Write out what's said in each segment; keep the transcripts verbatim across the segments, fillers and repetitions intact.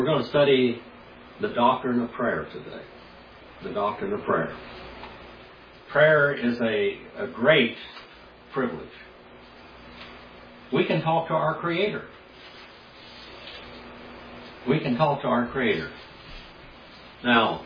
We're going to study the doctrine of prayer today. The doctrine of prayer. Prayer is a, a great privilege. We can talk to our Creator. We can talk to our Creator. Now,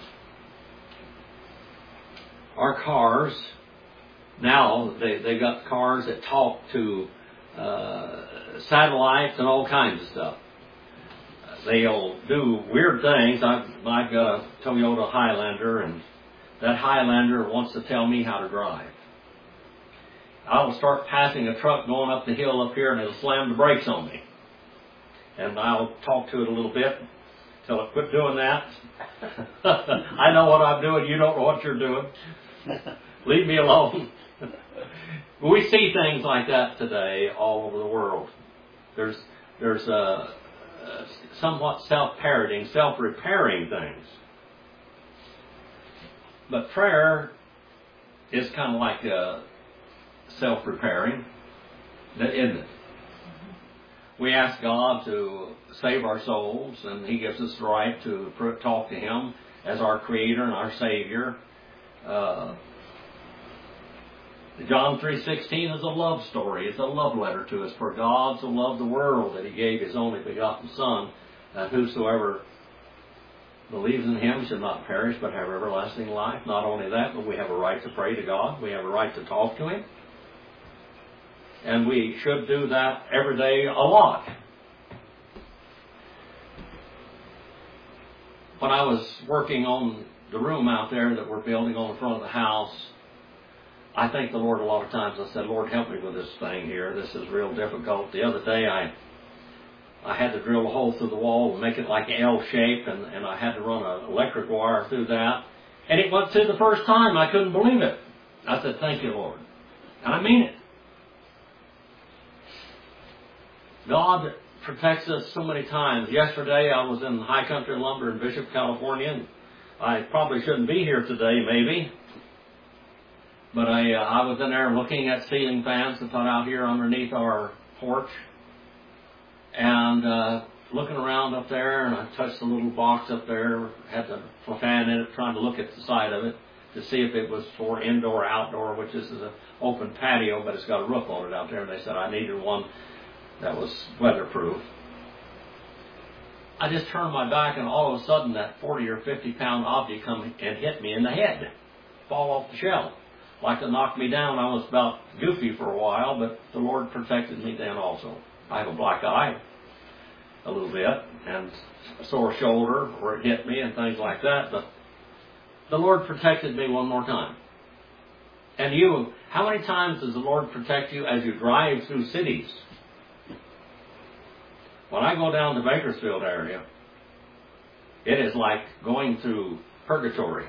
our cars, now they, they got cars that talk to uh, satellites and all kinds of stuff. They'll do weird things. I've, I've got a Toyota Highlander, and that Highlander wants to tell me how to drive. I'll start passing a truck going up the hill up here, and it'll slam the brakes on me. And I'll talk to it a little bit till it quit doing that. I know what I'm doing. You don't know what you're doing. Leave me alone. We see things like that today all over the world. There's there's a Uh, somewhat self-parroting, self-repairing things. But prayer is kind of like uh, self-repairing, isn't it? We ask God to save our souls, and He gives us the right to talk to Him as our Creator and our Savior. Uh, John three sixteen is a love story. It's a love letter to us. For God so loved the world that He gave His only begotten Son, that whosoever believes in Him should not perish but have everlasting life. Not only that, but we have a right to pray to God. We have a right to talk to Him. And we should do that every day a lot. When I was working on the room out there that we're building on the front of the house, I thank the Lord a lot of times. I said, Lord, help me with this thing here. This is real difficult. The other day I I had to drill a hole through the wall and make it like L shape, and, and I had to run an electric wire through that. And it went through the first time. I couldn't believe it. I said, thank you, Lord. And I mean it. God protects us so many times. Yesterday I was in High Country Lumber in Bishop, California, and I probably shouldn't be here today, maybe. But I, uh, I was in there looking at ceiling fans that put out here underneath our porch. And uh, looking around up there, and I touched the little box up there, had the fan in it, trying to look at the side of it to see if it was for indoor, outdoor, which this is an open patio, but it's got a roof on it out there. And they said I needed one that was weatherproof. I just turned my back, and all of a sudden that forty or fifty pound object come and hit me in the head, fall off the shelf. Like to knock me down. I was about goofy for a while, but the Lord protected me then also. I have a black eye a little bit, and a sore shoulder where it hit me and things like that, but the Lord protected me one more time. And you, how many times does the Lord protect you as you drive through cities? When I go down the Bakersfield area, it is like going through purgatory.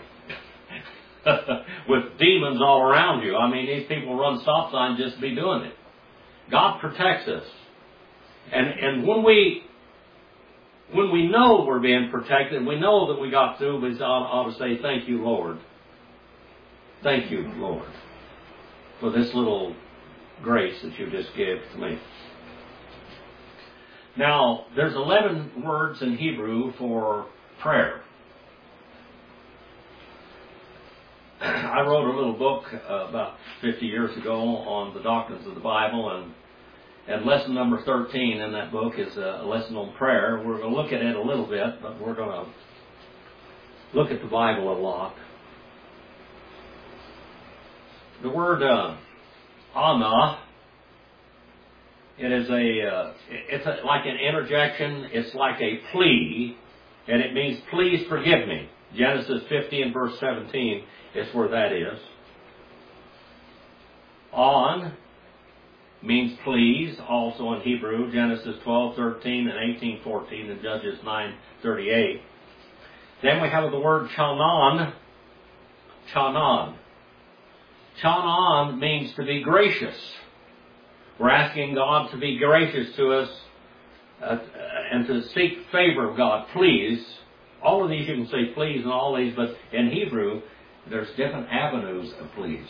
With demons all around you. I mean, these people run stop signs just to be doing it. God protects us. And and when we when we know we're being protected, we know that we got through, we ought, ought to say, thank you, Lord. Thank you, Lord, for this little grace that you just gave to me. Now, there's eleven words in Hebrew for prayer. I wrote a little book uh, about fifty years ago on the doctrines of the Bible, and, and lesson number thirteen in that book is a lesson on prayer. We're going to look at it a little bit, but we're going to look at the Bible a lot. The word uh, ana, it is a, uh, it's a, like an interjection. It's like a plea, and it means please forgive me. Genesis fifty and verse seventeen is where that is. On means please, also in Hebrew, Genesis twelve thirteen and eighteen fourteen and Judges nine thirty-eight. Then we have the word chanan. Chanan. Chanan means to be gracious. We're asking God to be gracious to us uh, and to seek favor of God. Please. All of these you can say please and all these, but in Hebrew, there's different avenues of please.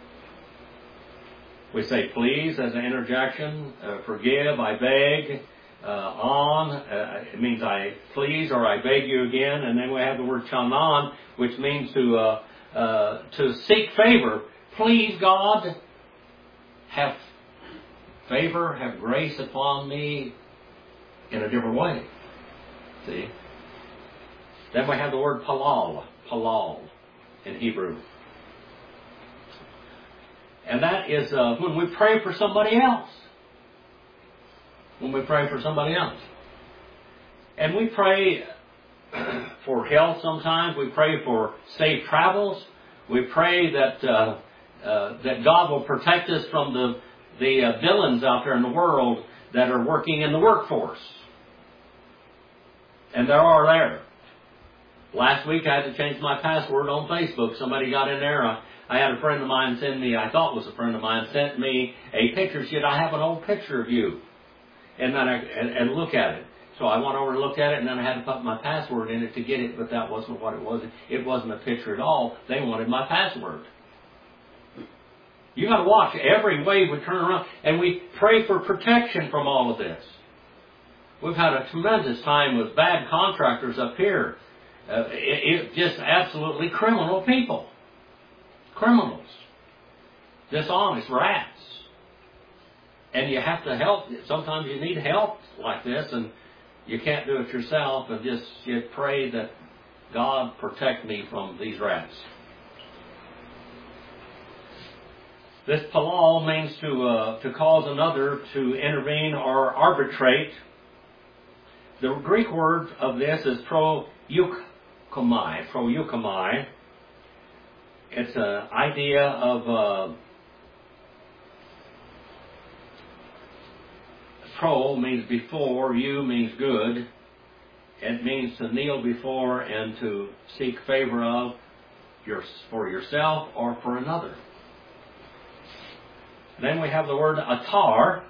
We say please as an interjection, uh, forgive, I beg, uh, on. Uh, it means I please or I beg you again. And then we have the word chanan, which means to uh, uh, to seek favor. Please, God, have favor, have grace upon me in a different way. See? Then we have the word palal, palal in Hebrew. And that is uh, when we pray for somebody else. When we pray for somebody else. And we pray for health sometimes. We pray for safe travels. We pray that uh, uh, that God will protect us from the, the uh, villains out there in the world that are working in the workforce. And there are there. Last week I had to change my password on Facebook. Somebody got in there. I, I had a friend of mine send me, I thought was a friend of mine, sent me a picture. She said, I have an old picture of you. And then I, and, and look at it. So I went over and looked at it, and then I had to put my password in it to get it, but that wasn't what it was. It wasn't a picture at all. They wanted my password. You got to watch every way we turn around, and we pray for protection from all of this. We've had a tremendous time with bad contractors up here. Uh, it, it just absolutely criminal people. Criminals. Dishonest rats. And you have to help. Sometimes you need help like this, and you can't do it yourself, and just you pray that God protect me from these rats. This palal means to uh, to cause another to intervene or arbitrate. The Greek word of this is pro eukomai, pro eukomai. It's an idea of uh, pro means before, you means good. It means to kneel before and to seek favor of your, for yourself or for another. Then we have the word atar.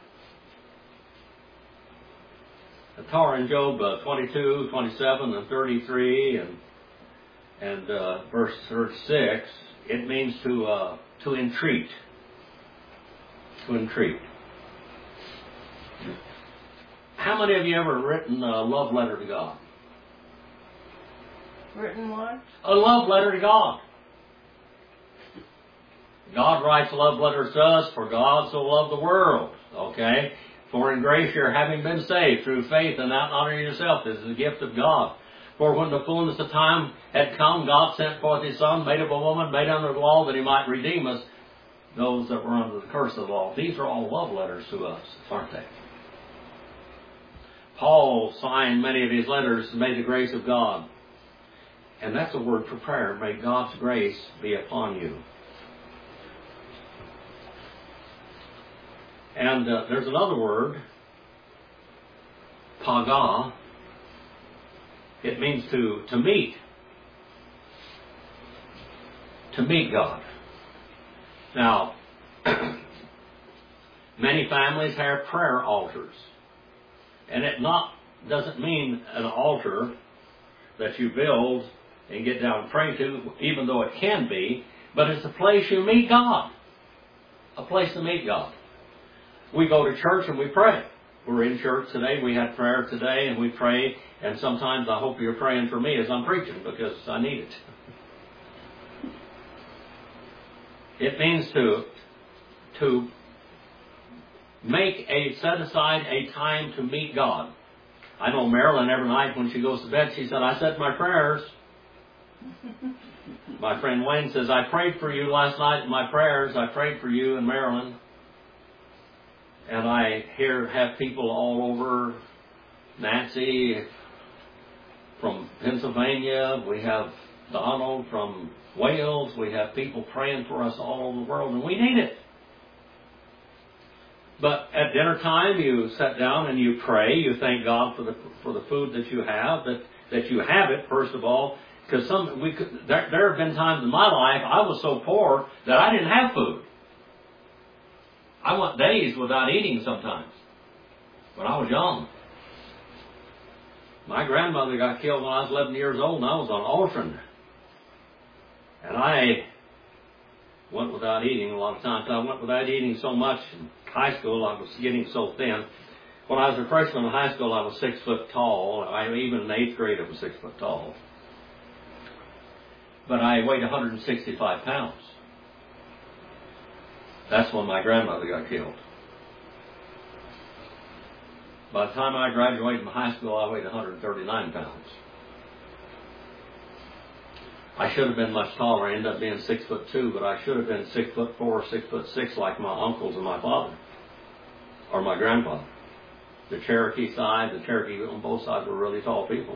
Atar in Job uh, twenty-two, twenty-seven, and thirty-three, and and uh, verse thirty-six. It means to uh, to entreat. To entreat. How many of you ever written a love letter to God? Written what? A love letter to God. God writes love letters to us, for God so loved the world. Okay? For in grace you're having been saved through faith, and not honor yourself. This is a gift of God. For when the fullness of time had come, God sent forth His Son, made of a woman, made under the law, that He might redeem us, those that were under the curse of the law. These are all love letters to us, aren't they? Paul signed many of his letters, may the grace of God. And that's a word for prayer. May God's grace be upon you. And uh, there's another word, paga. It means to, to meet. To meet God. Now, many families have prayer altars. And it not doesn't mean an altar that you build and get down and pray to, even though it can be, but it's a place you meet God. A place to meet God. We go to church and we pray. We're in church today. We had prayer today and we pray. And sometimes I hope you're praying for me as I'm preaching because I need it. It means to, to make a, set aside a time to meet God. I know Marilyn every night when she goes to bed, she said, I said my prayers. My friend Wayne says, I prayed for you last night in my prayers. I prayed for you and Marilyn. And I hear, have people all over. Nancy from Pennsylvania. We have Donald from Wales. We have people praying for us all over the world, and we need it. But at dinner time, you sit down and you pray. You thank God for the for the food that you have, that that you have it, first of all. Because some we could, there, there have been times in my life I was so poor that I didn't have food. I went days without eating sometimes when I was young. My grandmother got killed when I was eleven years old, and I was an orphan. And I went without eating a lot of times. I went without eating so much in high school, I was getting so thin. When I was a freshman in high school, I was six foot tall. I, even in eighth grade, I was six foot tall. But I weighed one hundred sixty-five pounds. That's when my grandmother got killed. By the time I graduated from high school, I weighed one hundred thirty-nine pounds. I should have been much taller. I ended up being six foot two, but I should have been six foot four, six foot six, like my uncles and my father, or my grandfather. The Cherokee side, the Cherokee on both sides were really tall people.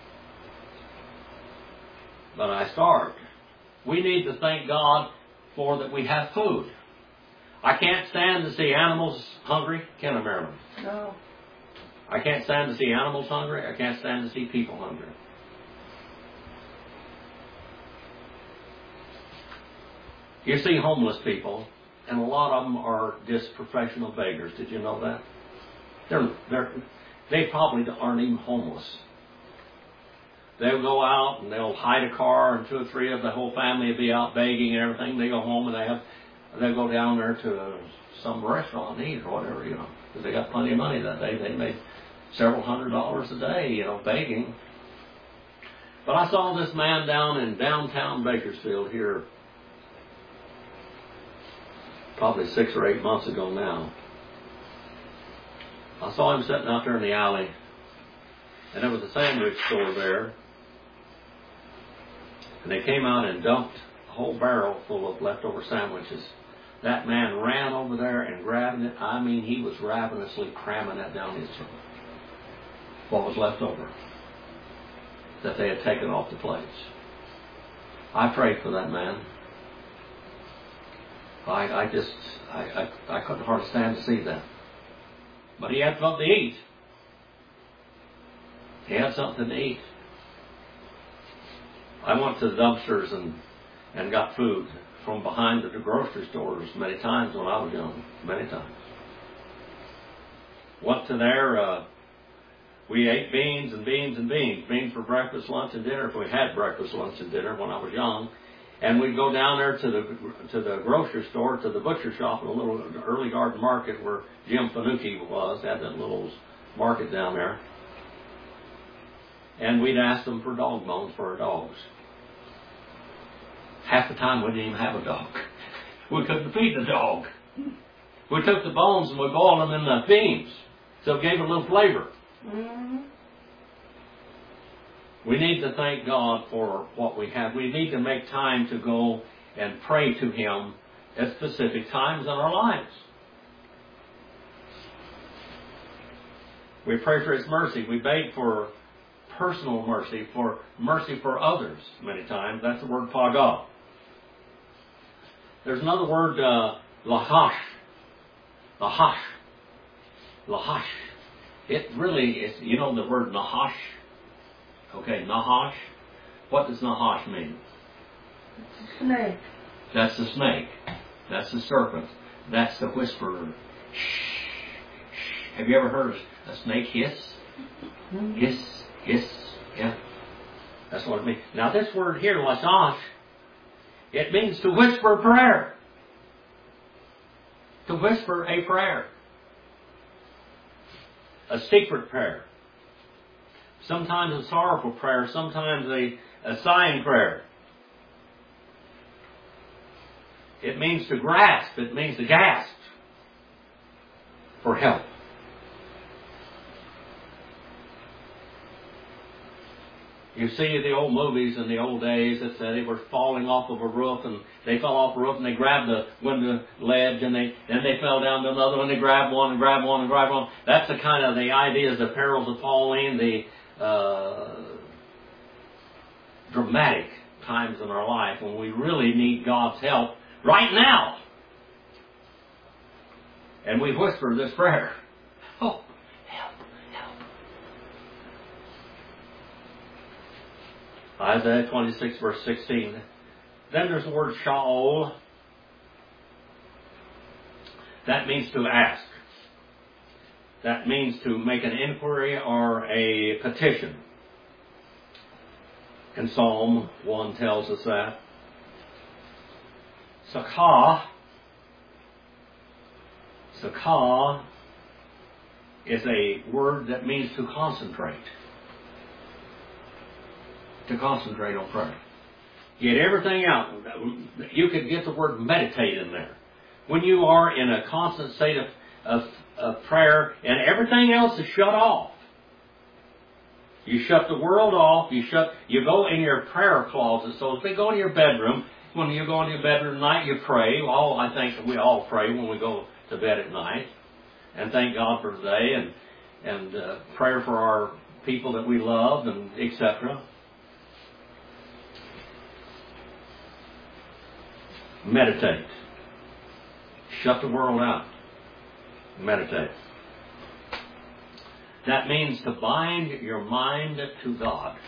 But I starved. We need to thank God for that we have food. I can't stand to see animals hungry. Can I, Marilyn? No. I can't stand to see animals hungry. I can't stand to see people hungry. You see homeless people, and a lot of them are just professional beggars. Did you know that? They're, they're, they probably aren't even homeless. They'll go out and they'll hide a car, and two or three of the whole family will be out begging and everything. They go home and they have, they'll go down there to some restaurant and eat or whatever, you know, because they got plenty of money that day. They made several hundred dollars a day, you know, begging. But I saw this man down in downtown Bakersfield here probably six or eight months ago now. I saw him sitting out there in the alley, and there was a sandwich store there, and they came out and dumped a whole barrel full of leftover sandwiches. That man ran over there and grabbed it. I mean, he was ravenously cramming that down his throat. What was left over that they had taken off the plates. I prayed for that man. I, I just, I, I, I couldn't hardly stand to see that. But he had something to eat. He had something to eat. I went to the dumpsters and, and got food from behind the grocery stores many times when I was young. Many times. Went to there, uh, we ate beans and beans and beans. Beans for breakfast, lunch, and dinner. If we had breakfast, lunch, and dinner when I was young. And we'd go down there to the to the grocery store, to the butcher shop, in a little early garden market where Jim Fanucchi was. Had that little market down there. And we'd ask them for dog bones for our dogs. Half the time we didn't even have a dog. We couldn't feed the dog. We took the bones and we boiled them in the beans, so it gave it a little flavor. Mm-hmm. We need to thank God for what we have. We need to make time to go and pray to Him at specific times in our lives. We pray for His mercy. We beg for personal mercy, for mercy for others many times. That's the word pagah. There's another word, uh, lahash. Lahash. Lahash. It really is, you know the word nahash? Okay, Nahash. What does Nahash mean? It's a snake. That's the snake. That's the serpent. That's the whisperer. Shh, shh. Have you ever heard a snake hiss? Mm-hmm. Hiss, hiss. Yeah. That's what it means. Now this word here, Lahash, it means to whisper a prayer. To whisper a prayer. A secret prayer. Sometimes a sorrowful prayer, sometimes a, a sighing prayer. It means to grasp, it means to gasp for help. You see the old movies in the old days that said they were falling off of a roof, and they fell off the roof and they grabbed the window ledge, and they then they fell down to another one, they grabbed one and grabbed one and grabbed one. That's the kind of the ideas, the perils of Pauline, the uh, dramatic times in our life when we really need God's help right now. And we whisper this prayer. Oh, help, help. Isaiah twenty-six verse sixteen. Then there's the word Sha'ol. That means to ask. That means to make an inquiry or a petition. And Psalm one tells us that. Sakah. Sakah is a word that means to concentrate. To concentrate on prayer. Get everything out. You could get the word meditate in there. When you are in a constant state of, of, of prayer and everything else is shut off. You shut the world off. You shut. You go in your prayer closet. So if they go in your bedroom, when you go into your bedroom at night, you pray. Well, I think we all pray when we go to bed at night, and thank God for today, and and uh, prayer for our people that we love, and et cetera. Meditate. Shut the world out. Meditate. That means to bind your mind to God.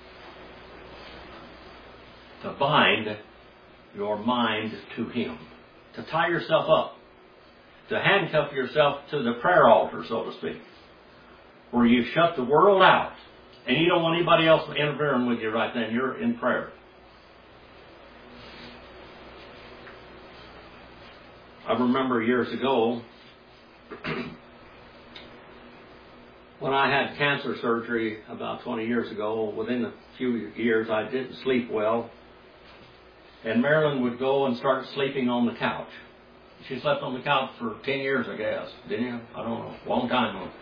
To bind your mind to Him. To tie yourself up. To handcuff yourself to the prayer altar, so to speak. Where you shut the world out. And you don't want anybody else interfering with you right then. You're in prayer. I remember years ago, when I had cancer surgery about twenty years ago, within a few years I didn't sleep well. And Marilyn would go and start sleeping on the couch. She slept on the couch for ten years, I guess. Didn't you? I don't know. Long time ago.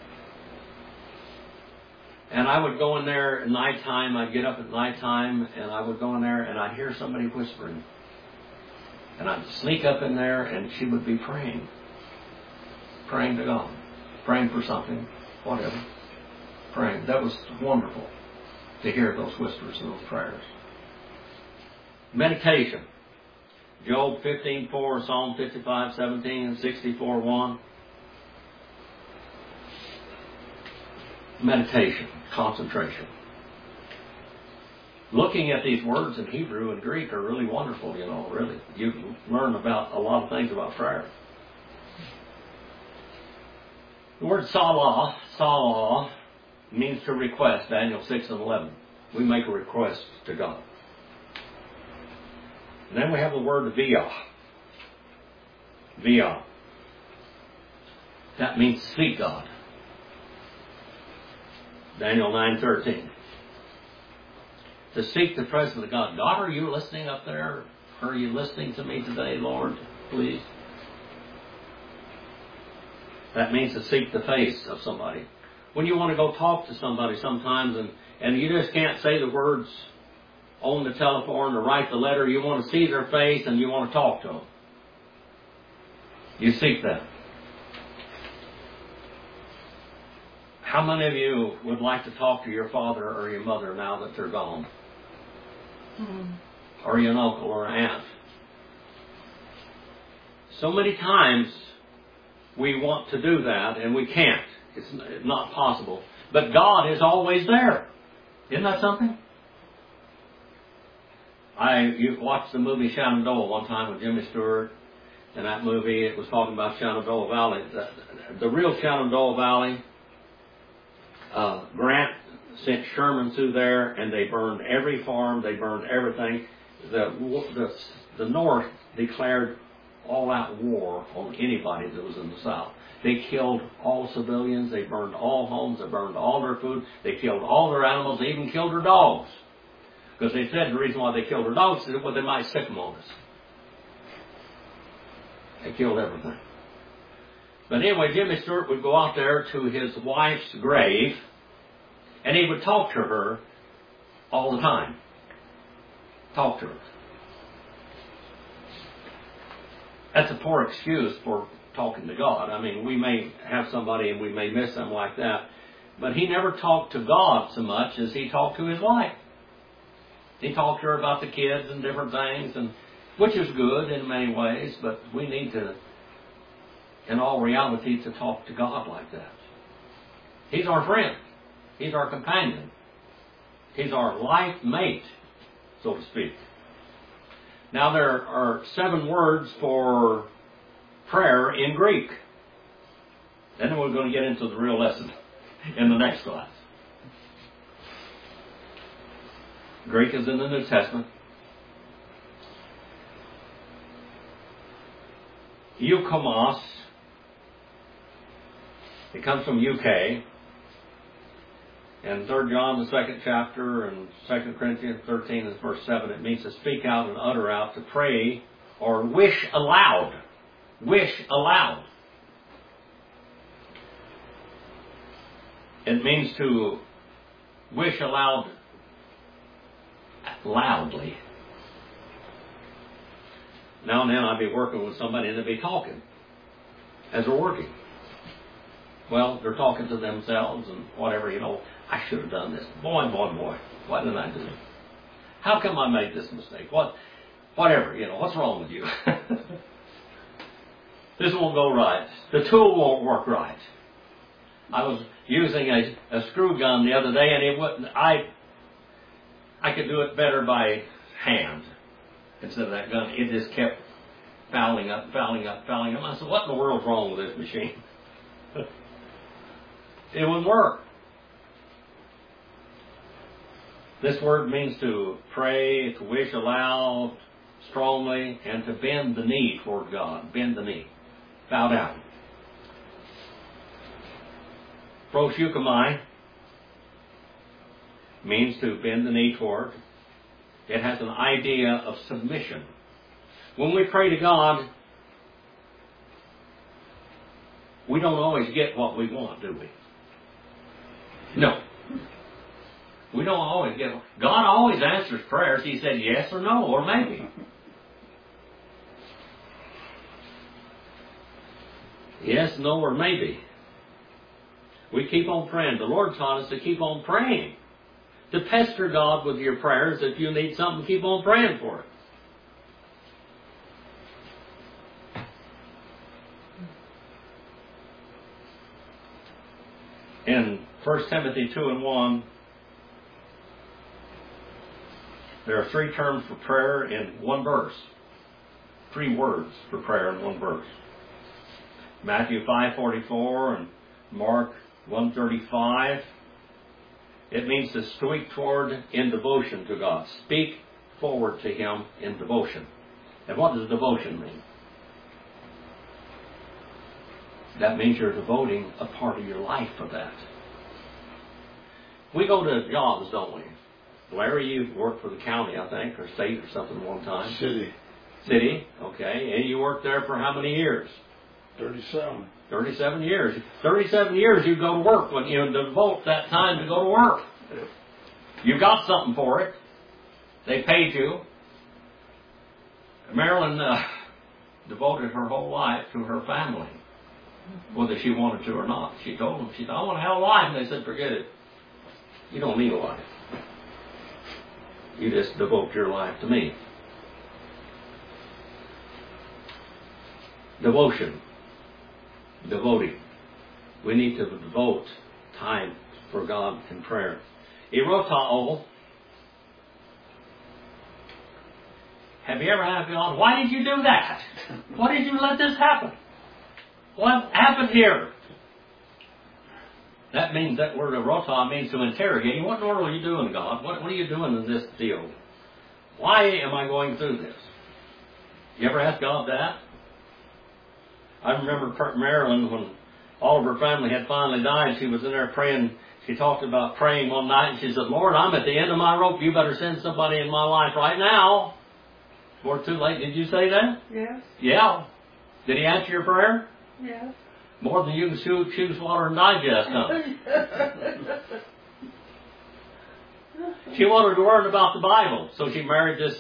And I would go in there at nighttime. I'd get up at nighttime, and I would go in there, and I'd hear somebody whispering. And I'd sneak up in there, and she would be praying. Praying to God. Praying for something. Whatever. Praying. That was wonderful to hear those whispers and those prayers. Meditation. Job fifteen four, Psalm fifty-five seventeen, sixty-four one. Meditation. Concentration. Looking at these words in Hebrew and Greek are really wonderful, you know, really. You learn about a lot of things about prayer. The word salah, salah, means to request, Daniel six and eleven. We make a request to God. And then we have the word viyah. Viyah. That means seek God. Daniel nine thirteen. To seek the presence of God. God, are you listening up there? Are you listening to me today, Lord? Please. That means to seek the face of somebody. When you want to go talk to somebody sometimes and, and you just can't say the words on the telephone or write the letter, you want to see their face and you want to talk to them. You seek them. How many of you would like to talk to your father or your mother now that they're gone? Mm-hmm. Or your uncle or aunt? So many times we want to do that and we can't. It's not possible. But God is always there. Isn't that something? I you watched the movie Shenandoah one time with Jimmy Stewart. In that movie, it was talking about Shenandoah Valley. The, the real Shenandoah Valley, uh, Grant sent Sherman through there, and they burned every farm. They burned everything. The the, the North declared all-out war on anybody that was in the South. They killed all civilians. They burned all homes. They burned all their food. They killed all their animals. They even killed their dogs. Because they said the reason why they killed their dogs is well, they might sick them on us. They killed everything. But anyway, Jimmy Stewart would go out there to his wife's grave, and he would talk to her all the time. Talk to her. That's a poor excuse for talking to God. I mean, we may have somebody and we may miss them like that. But he never talked to God so much as he talked to his wife. He talked to her about the kids and different things, and which is good in many ways, but we need to, in all reality, to talk to God like that. He's our friend. He's our companion. He's our life mate, so to speak. Now there are seven words for prayer in Greek. Then we're going to get into the real lesson in the next class. Greek is in the New Testament. Eukomos, It comes from U K. In Third John, the second chapter, and Second Corinthians thirteen and verse seven, it means to speak out and utter out, to pray or wish aloud. Wish aloud. It means to wish aloud loudly. Now and then I'd be working with somebody and they'd be talking as they're working. Well, they're talking to themselves and whatever, you know, I should have done this. Boy, boy, boy, why didn't I do it? How come I made this mistake? What, whatever, you know, what's wrong with you? This won't go right. The tool won't work right. I was using a, a screw gun the other day, and it wouldn't. I I could do it better by hand instead of that gun. It just kept fouling up, fouling up, fouling up. I said, "What in the world's wrong with this machine?" It wouldn't work. This word means to pray, to wish aloud, strongly, and to bend the knee toward God. Bend the knee. Bow down. Proseuchomai means to bend the knee toward. It has an idea of submission. When we pray to God, we don't always get what we want, do we? No. We don't always get it. God always answers prayers. He said yes or no or maybe. Yes, no, or maybe. We keep on praying. The Lord taught us to keep on praying. To pester God with your prayers. If you need something, keep on praying for it. In First Timothy two and one, there are three terms for prayer in one verse. Three words for prayer in one verse. Matthew five forty-four and Mark one thirty-five. It means to speak toward in devotion to God. Speak forward to Him in devotion. And what does devotion mean? That means you're devoting a part of your life for that. We go to jobs, don't we? Larry, you worked for the county, I think, or state or something one time. City. City, okay. And you worked there for how many years? Thirty-seven. Thirty-seven years. Thirty-seven years you go to work when you devote that time to go to work. You got something for it. They paid you. Marilyn uh, devoted her whole life to her family, whether she wanted to or not. She told them, she said, I want to have a life. And they said, forget it. You don't need a life. You just devote your life to me. Devotion. Devoting. We need to devote time for God in prayer. Erotao. Have you ever had God, why did you do that? Why did you let this happen? What happened here? That means, that word erota means to interrogate. What in the world are you doing, God? What, what are you doing in this deal? Why am I going through this? You ever ask God that? I remember Marilyn, when all of her family had finally died, she was in there praying. She talked about praying one night, and she said, Lord, I'm at the end of my rope. You better send somebody in my life right now. Before too late. Did you say that? Yes. Yeah. Did He answer your prayer? Yes. More than you can chew, choose water and digest, huh? She wanted to learn about the Bible, so she married this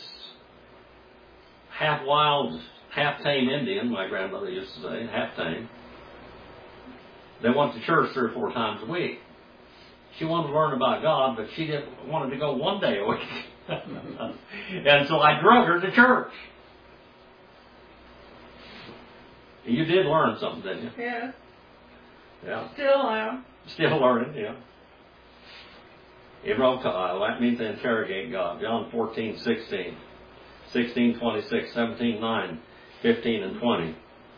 half-wild, half-tame Indian, my grandmother used to say, half-tame. They went to church three or four times a week. She wanted to learn about God, but she didn't wanted to go one day a week. And so I drug her to church. You did learn something, didn't you? Yeah. Yeah. Still am. Still learning, yeah. Erota, that means to interrogate God. John fourteen, sixteen. sixteen, twenty-six, seventeen, nine, fifteen, and twenty.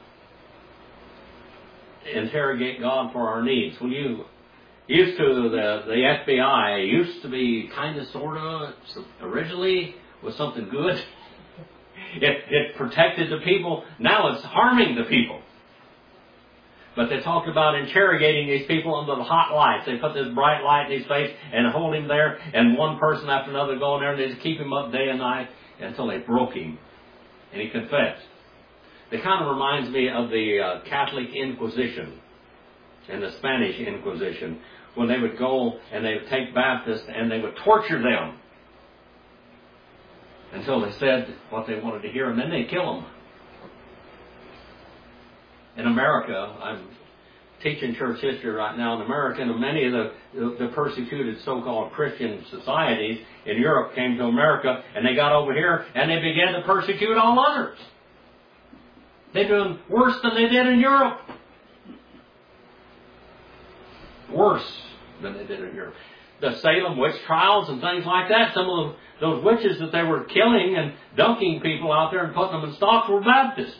Interrogate God for our needs. When you used to, the, the F B I used to be kind of, sort of, originally was something good. It, it protected the people. Now it's harming the people. But they talked about interrogating these people under the hot lights. They put this bright light in his face and hold him there, and one person after another go in there, and they just keep him up day and night until they broke him. And he confessed. It kind of reminds me of the uh, Catholic Inquisition and the Spanish Inquisition, when they would go and they would take Baptists and they would torture them until they said what they wanted to hear, and then they'd kill them. In America, I'm teaching church history right now in America, and many of the, the persecuted so-called Christian societies in Europe came to America, and they got over here, and they began to persecute all others. They're doing worse than they did in Europe. Worse than they did in Europe. The Salem witch trials and things like that, some of those witches that they were killing and dunking people out there and putting them in stocks were Baptists.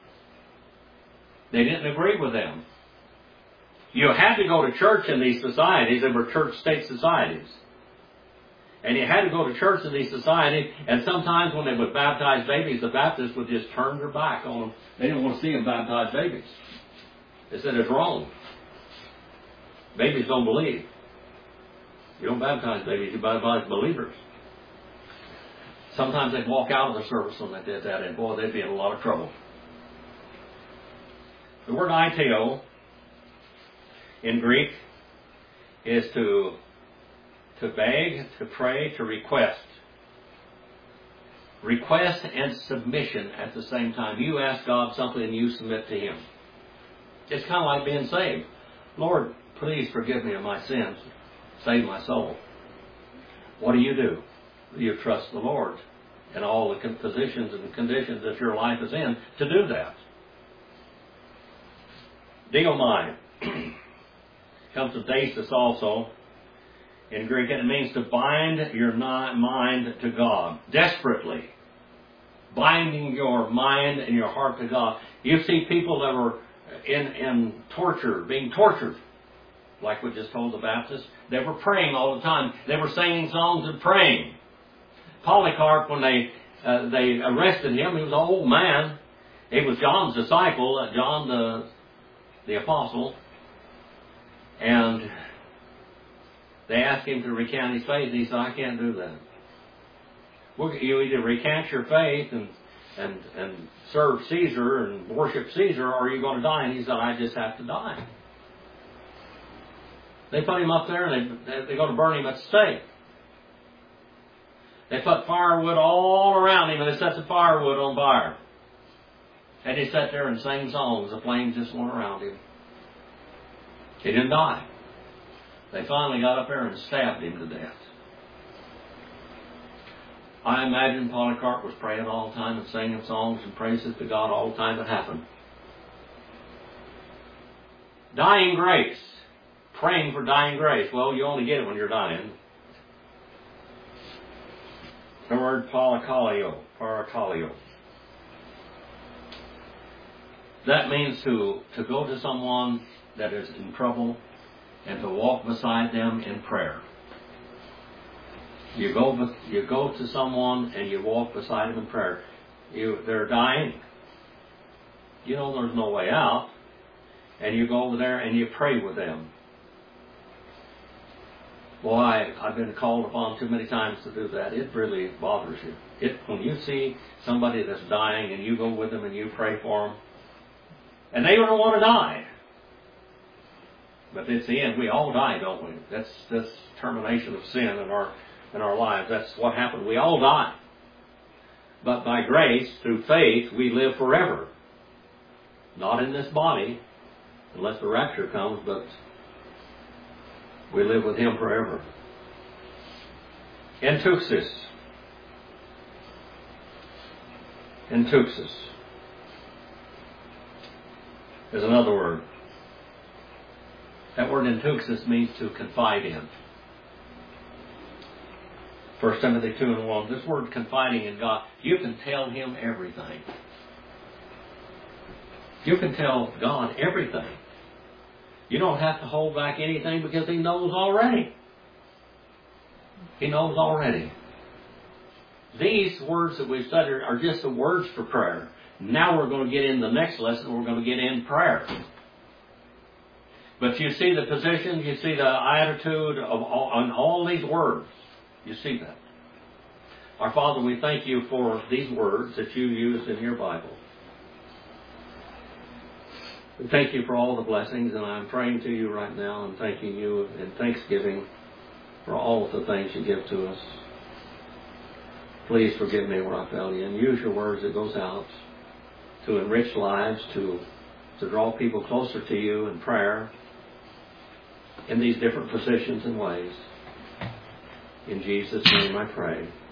They didn't agree with them. You had to go to church in these societies. They were church-state societies. And you had to go to church in these societies, and sometimes when they would baptize babies, the Baptists would just turn their back on them. They didn't want to see them baptize babies. They said it's wrong. Babies don't believe. You don't baptize babies, you baptize believers. Sometimes they'd walk out of the service when they did that, and boy, they'd be in a lot of trouble. The word aiteo in Greek is to, to beg, to pray, to request. Request and submission at the same time. You ask God something and you submit to Him. It's kind of like being saved. Lord, please forgive me of my sins. Save my soul. What do you do? You trust the Lord in all the positions and conditions that your life is in to do that. Diomai comes from dasis also in Greek, and it means to bind your mind to God desperately. Binding your mind and your heart to God. You see people that were in, in torture, being tortured, like we just told the Baptists. They were praying all the time. They were singing songs and praying. Polycarp, when they uh, they arrested him, he was an old man. He was John's disciple, uh, John the the apostle, and they asked him to recount his faith, and he said, I can't do that. Well, you either recant your faith and, and, and serve Caesar and worship Caesar, or you're going to die. And he said, I just have to die. They put him up there, and they, they're going to burn him at the stake. They put firewood all around him, and they set the firewood on fire. And he sat there and sang songs. The flames just went around him. He didn't die. They finally got up there and stabbed him to death. I imagine Polycarp was praying all the time and singing songs and praises to God all the time it happened. Dying grace. Praying for dying grace. Well, you only get it when you're dying. The word parakaleo. Parakaleo. That means to, to go to someone that is in trouble and to walk beside them in prayer. You go, you go to someone and you walk beside them in prayer. You, they're dying. You know there's no way out. And you go over there and you pray with them. Boy, I, I've been called upon too many times to do that. It really bothers you. It, when you see somebody that's dying and you go with them and you pray for them, and they don't want to die. But it's the end. We all die, don't we? That's this termination of sin in our in our lives. That's what happened. We all die. But by grace, through faith, we live forever. Not in this body, unless the rapture comes, but we live with Him forever. Enteuxis. Enteuxis is another word. That word enteuxis means to confide in. First Timothy two and one. This word confiding in God, you can tell Him everything. You can tell God everything. You don't have to hold back anything because He knows already. He knows already. These words that we've studied are just the words for prayer. Now we're going to get in the next lesson. We're going to get in prayer. But you see the position, you see the attitude of all, on all these words. You see that. Our Father, we thank you for these words that you used in your Bible. We thank you for all the blessings, and I'm praying to you right now and thanking you in thanksgiving for all the things you give to us. Please forgive me where I failed you, and use your words that goes out to enrich lives, to, to draw people closer to you in prayer in these different positions and ways. In Jesus' name I pray.